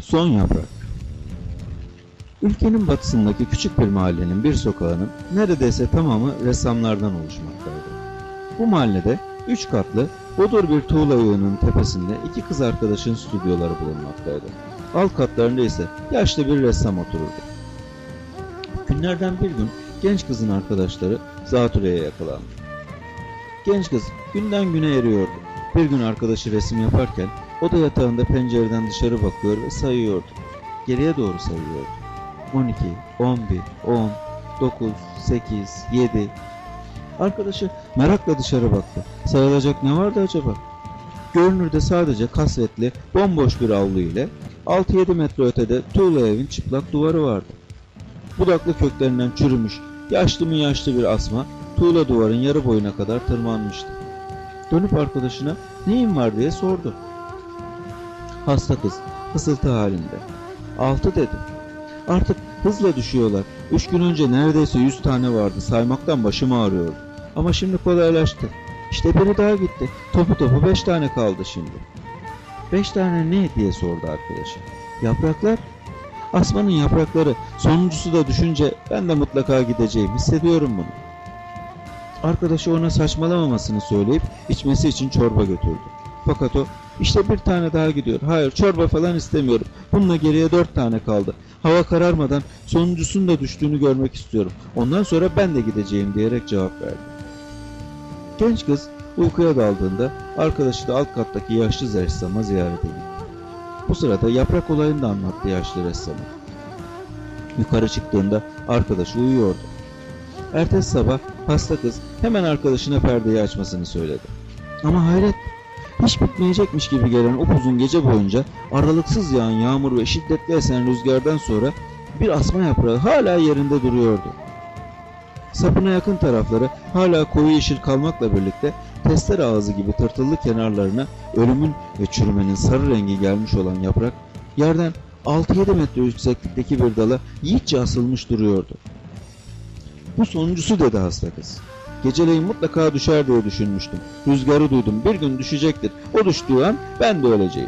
Son yaprak. Ülkenin batısındaki küçük bir mahallenin bir sokağının neredeyse tamamı ressamlardan oluşmaktaydı. Bu mahallede 3 katlı bodur bir tuğla yığınının tepesinde 2 kız arkadaşın stüdyoları bulunmaktaydı. Alt katlarında ise yaşlı bir ressam otururdu. Günlerden bir gün genç kızın arkadaşları zatürreye yakalandı. Genç kız günden güne eriyordu. Bir gün arkadaşı resim yaparken o da yatağında pencereden dışarı bakıyor ve sayıyordu. Geriye doğru sayıyordu. 12, 11, 10, 9, 8, 7. Arkadaşı merakla dışarı baktı. Sayılacak ne vardı acaba? Görünürde sadece kasvetli, bomboş bir avlu ile 6-7 metre ötede tuğla evin çıplak duvarı vardı. Budaklı köklerinden çürümüş, yaşlı mı yaşlı bir asma, tuğla duvarın yarı boyuna kadar tırmanmıştı. Dönüp arkadaşına neyin var diye sordu. Hasta kız, fısıltı halinde. 6 dedi. Artık hızla düşüyorlar. 3 gün önce neredeyse 100 tane vardı. Saymaktan başım ağrıyordu. Ama şimdi kolaylaştı. İşte biri daha gitti. Topu 5 tane kaldı şimdi. 5 tane ne diye sordu arkadaşı. Yapraklar. Asmanın yaprakları. Sonuncusu da düşünce ben de mutlaka gideceğim. Hissediyorum bunu. Arkadaşı ona saçmalamamasını söyleyip içmesi için çorba götürdü. Fakat o işte bir tane daha gidiyor. Hayır, çorba falan istemiyorum. Bununla geriye 4 tane kaldı. Hava kararmadan sonuncusunun da düştüğünü görmek istiyorum. Ondan sonra ben de gideceğim diyerek cevap verdi. Genç kız uykuya daldığında arkadaşı da alt kattaki yaşlı ressama ziyarete gitti. Bu sırada yaprak olayını da anlattı yaşlı ressama. Yukarı çıktığında arkadaşı uyuyordu. Ertesi sabah hasta kız hemen arkadaşına perdeyi açmasını söyledi. Ama hayret, hiç bitmeyecekmiş gibi gelen upuzun gece boyunca aralıksız yağan yağmur ve şiddetli esen rüzgardan sonra bir asma yaprağı hala yerinde duruyordu. Sapına yakın tarafları hala koyu yeşil kalmakla birlikte testere ağzı gibi tırtıllı kenarlarına ölümün ve çürümenin sarı rengi gelmiş olan yaprak yerden 6-7 metre yükseklikteki bir dala yiğitçe asılmış duruyordu. Bu sonuncusu dedi hasta kız. Geceleyin mutlaka düşer diye düşünmüştüm. Rüzgarı duydum. Bir gün düşecektir. O düştüğü an ben de öleceğim.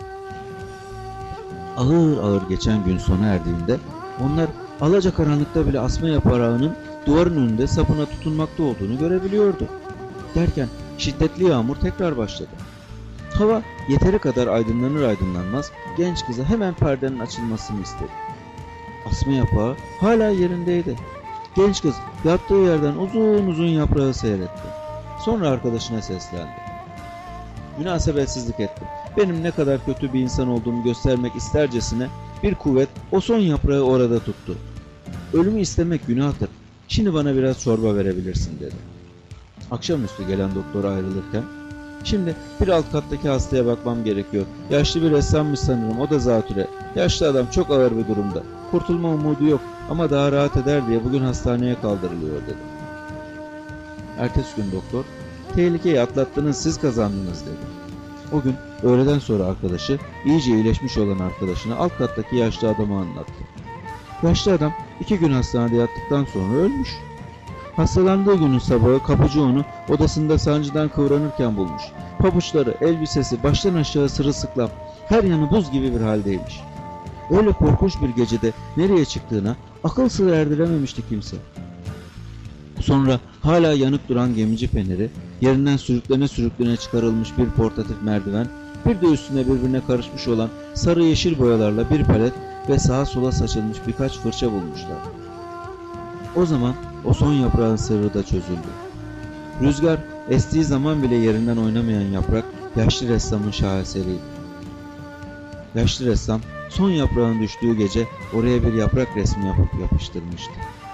Ağır ağır geçen gün sona erdiğinde onlar alacakaranlıkta bile asma yaprağının duvarın önünde sapına tutunmakta olduğunu görebiliyordu. Derken şiddetli yağmur tekrar başladı. Hava yeteri kadar aydınlanır aydınlanmaz genç kıza hemen perdenin açılmasını istedi. Asma yaprağı hala yerindeydi. Genç kız yattığı yerden uzun uzun yaprağı seyretti. Sonra arkadaşına seslendi. Münasebetsizlik ettim. Benim ne kadar kötü bir insan olduğumu göstermek istercesine bir kuvvet o son yaprağı orada tuttu. Ölümü istemek günahtır. Şimdi bana biraz çorba verebilirsin dedi. Akşamüstü gelen doktor ayrılırken, şimdi bir alt kattaki hastaya bakmam gerekiyor. Yaşlı bir ressammış sanırım, o da zatüre. Yaşlı adam çok ağır bir durumda. Kurtulma umudu yok ama daha rahat eder diye bugün hastaneye kaldırılıyor dedi. Ertesi gün doktor, tehlikeyi atlattınız, siz kazandınız dedi. O gün öğleden sonra arkadaşı iyice iyileşmiş olan arkadaşına alt kattaki yaşlı adamı anlattı. Yaşlı adam 2 gün hastanede yattıktan sonra ölmüş. Hastalandığı günün sabahı kapıcı onu odasında sancıdan kıvranırken bulmuş. Pabuçları, elbisesi baştan aşağı sırılsıklam, her yanı buz gibi bir haldeymiş. Öyle korkunç bir gecede nereye çıktığına akıl sır erdirememişti kimse. Sonra hala yanık duran gemici feneri, yerinden sürüklene çıkarılmış bir portatif merdiven, bir de üstüne birbirine karışmış olan sarı yeşil boyalarla bir palet ve sağa sola saçılmış birkaç fırça bulmuşlar. O zaman o son yaprağın sırrı da çözüldü. Rüzgar estiği zaman bile yerinden oynamayan yaprak yaşlı ressamın şaheseriydi. Yaşlı ressam son yaprağın düştüğü gece oraya bir yaprak resmi yapıp yapıştırmıştı.